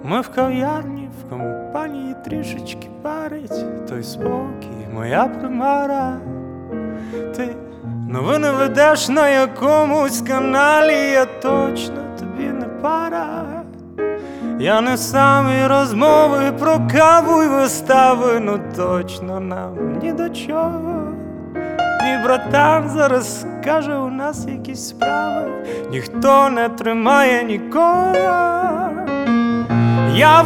Ми в кав'ярні, в компанії трішечки парить той спокій, моя примара. Ти новини ведеш на якомусь каналі, я точно тобі не пара. Я не самі розмови про каву й вистави, ну точно нам ні до чого. Мій братан зараз каже, у нас якісь справи, ніхто не тримає нікого. Я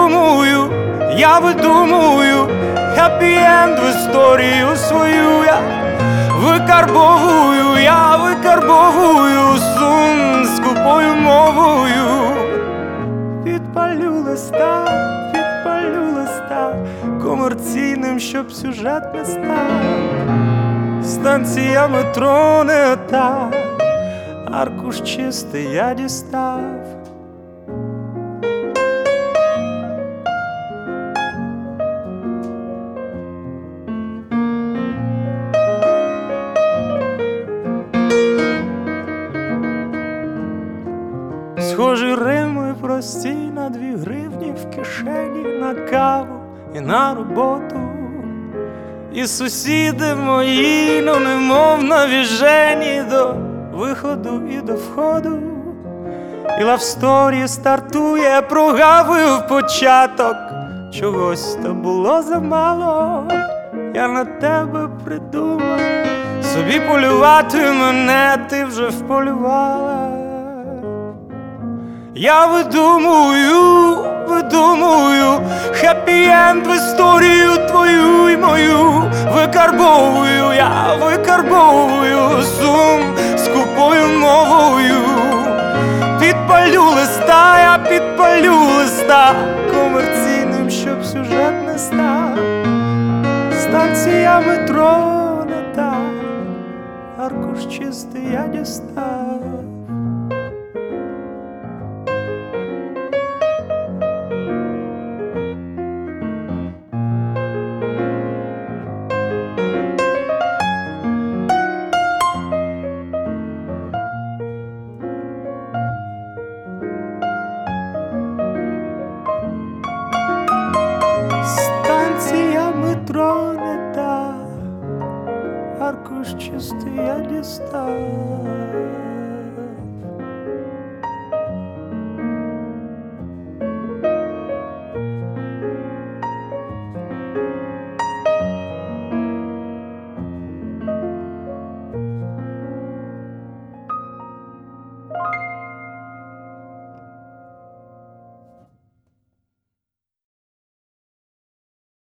видумую хеппі-енд в історію свою. Я викарбовую сум скупою мовою. Підпалю листа комерційним, щоб сюжет не став. Станція метро не та, аркуш чистий я дістав. Схожі рими прості на 2 гривні в кишені, на каву і на роботу. І сусіди мої, ну немов навіжені до виходу і до входу. І лавсторі стартує, прогавив початок, чогось то було замало. Я на тебе придумав, собі полювати мене ти вже вполювала. Я видумую хеппі-енд в історію твою й мою. Викарбовую сум скупою мовою. Підпалю листа комерційним, щоб сюжет не став. Станція метро не та, аркуш чистий я дістав. Станція метро не та, аркуш чистий я дістав.